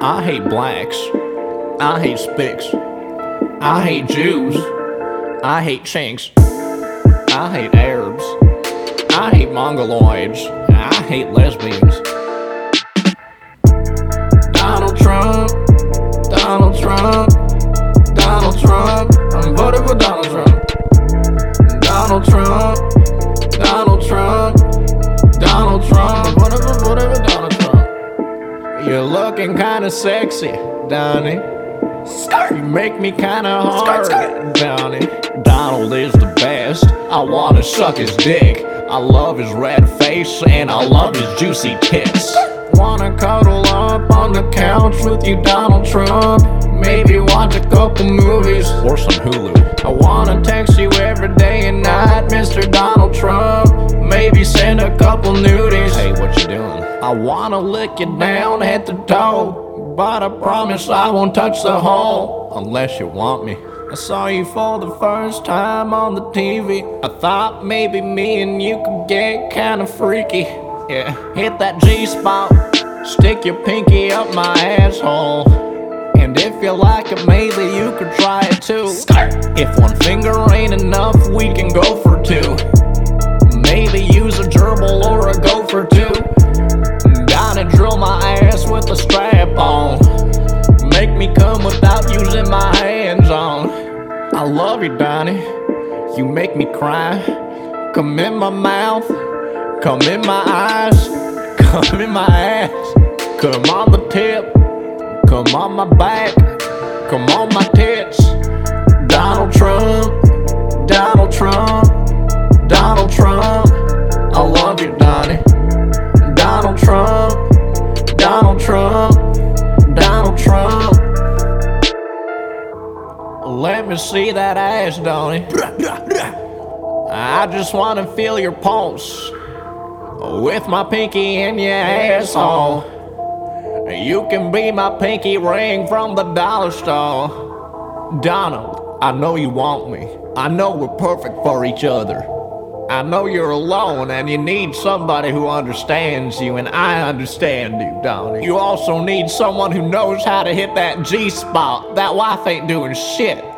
I hate blacks. I hate spics. I hate Jews. I hate chinks. I hate Arabs. I hate Mongoloids. I hate lesbians. Donald Trump. Donald Trump. Donald Trump. I'm voting for Donald Trump. Donald Trump. Donald Trump. Donald Trump. I'm voting for Donald Trump. You're looking kinda sexy, Donnie. You make me kinda hard, Donnie. Donald is the best. I wanna suck his dick. I love his red face and I love his juicy tits. Wanna cuddle up on the couch with you, Donald Trump. Maybe watch a couple movies or some Hulu. I wanna text you every day and night, Mr. Donald Trump. Maybe send a couple nudies. Hey, what you doing? I wanna lick you down head to toe, but I promise I won't touch the hole unless you want me. I saw you for the first time on the TV. I thought maybe me and you could get kinda freaky. Yeah, hit that G-spot, stick your pinky up my asshole. And if you like it, maybe you could try it too. If one finger ain't enough, we can go for two. Maybe use a gerbil or a gopher too. Gotta drill my ass with a strap on. Make me come without using my hands on. I love you, Donnie. You make me cry. Come in my mouth. Come in my eyes. Come in my ass. Come on the tip. Come on my back. Come on my tits. Donald Trump. Donald Trump. Donald Trump. I love you, Donnie. Donald Trump. Donald Trump. Donald Trump. Let me see that ass, Donnie. I just wanna feel your pulse with my pinky in your asshole. You can be my pinky ring from the dollar store. Donald, I know you want me. I know we're perfect for each other. I know you're alone and you need somebody who understands you, and I understand you, Donnie. You also need someone who knows how to hit that G-spot. That wife ain't doing shit.